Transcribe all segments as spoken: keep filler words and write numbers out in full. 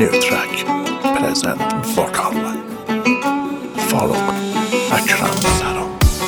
New track present vocal Follow Akram Saro.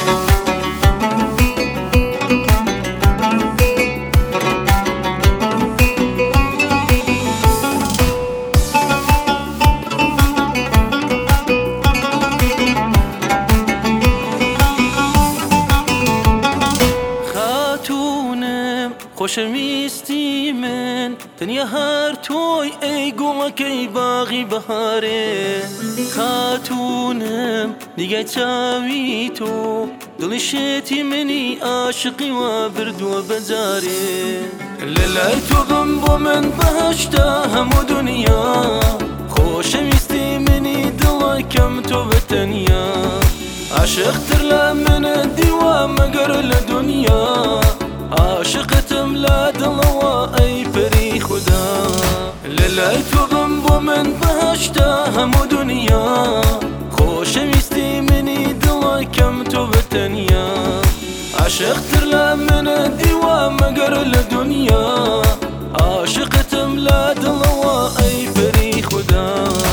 خوشویستی من تنیا هر توی ای گوڵەکەی باغی بەهارێ خاتونم دیگە چاوی تۆ دڵیشێتی منی عاشقی وا بردووە بەجارێ لەلای تۆ بم بۆ من بەهەشتا هەموو دنیا خۆشەویستی منی دڵەکەم تۆ بەتەنیا عاشقتر لە منە دیوە مەگەر لە دنیا عاشقتم لا دڵەوە ئەی پەری خودا لەلای تۆ بم بۆ من بەهەشتا هەموو دنیا خۆشەویستی منی دڵەکەم تۆ بەتەنیا عاشقتر لە منە دیوە مەگەر لە دنیا عاشقتم لا دڵەوە ئەی پەری خودا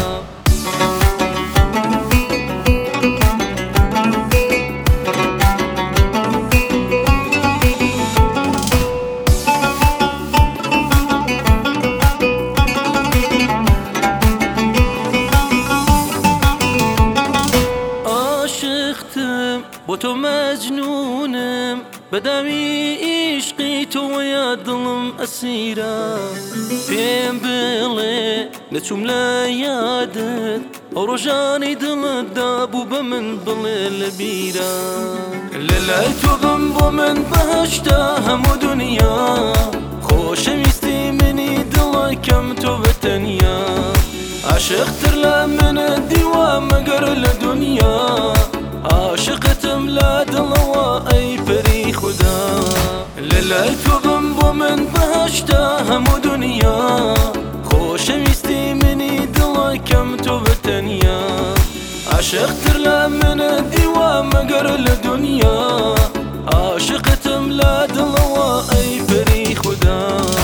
بۆ تۆ مەجنونم بەداوی عیشقی تۆوەیە دڵم ئەسیرە پێم بڵێ نەچووم لە یادت ئەو ڕۆژانەی دڵت دابوو بە من بڵێ لە بیرە لەلای تۆ بم بۆ من بەهەشتا هەموو دنیا خۆشەویستی منی دڵەکەم تۆ بەتەنیا عاشقتر لە منە دیوە مەگەر لە دنیا عاشقتم لا دڵەوە ئەی پەری خودا لەلای تۆ بم بۆ من بەهەشتا هەموو دنیا خۆشەویستی منی دڵەکەم تۆ بەتەنیا عاشقتر لە منە دیوە مەگەر لە دنیا عاشقتم لا دڵەوە ئەی پەری خودا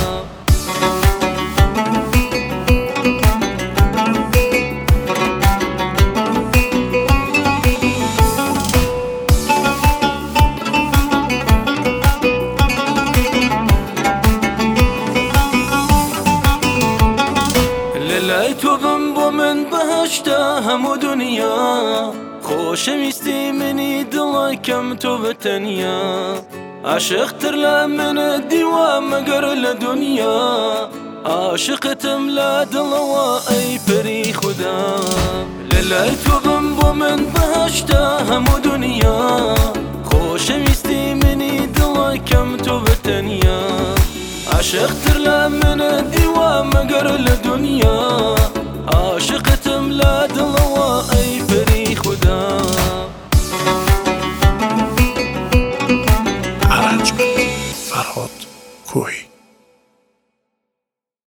لەلای تۆ بم بۆ من بەهەشتا هەموو دنیا خۆشەویستی منی دڵەکەم تۆ بەتەنیا عاشقتر لە منە دیوە مەگەر لە دنیا عاشقتم لا دڵەوە ئەی پەری خودا لەلای تۆ بم بۆ من بەهەشتا هەموو دنیا خۆشەویستی منی دڵەکەم تۆ بەتەنیا عاشقتر لە منە دیوە مەگەر لە دنیا عاشقتم لا دڵەوە ئەی پەری خودا Arrangement Farhod Kohi.